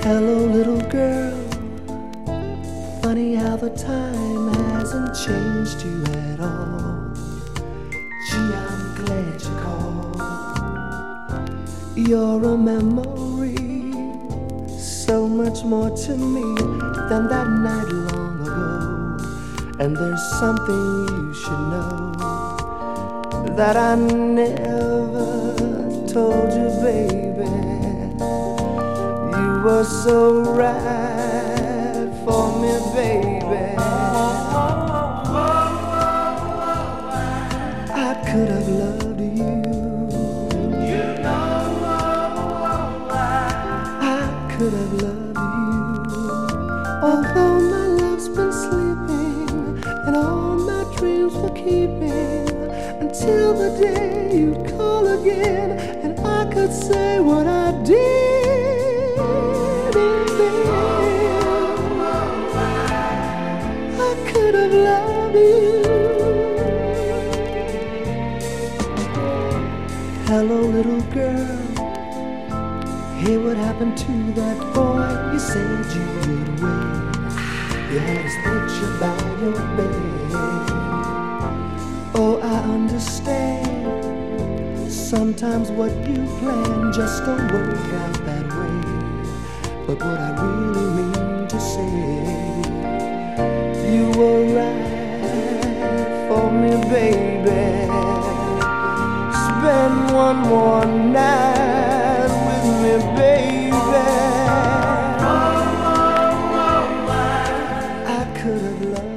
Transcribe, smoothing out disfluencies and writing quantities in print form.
Hello, little girl. Funny how the time hasn't changed you at all. Gee, I'm glad you called. You're a memory, so much more to me than that night long ago. And there's something you should know that I never told you, baby. You were so right for me, baby. I could have loved you. You know, I could have loved you. Although my love's been sleeping and all my dreams were keeping, until the day you'd call again and I could say what I did. And then I could have loved you. Hello, little girl. Hey, what happened to that boy you said you would wait? You had his picture by your bed. Oh, I understand. Sometimes what you plan just don't work out that way. But what I really mean to say, you were right for me, baby. Spend one more night with me, baby. I could have loved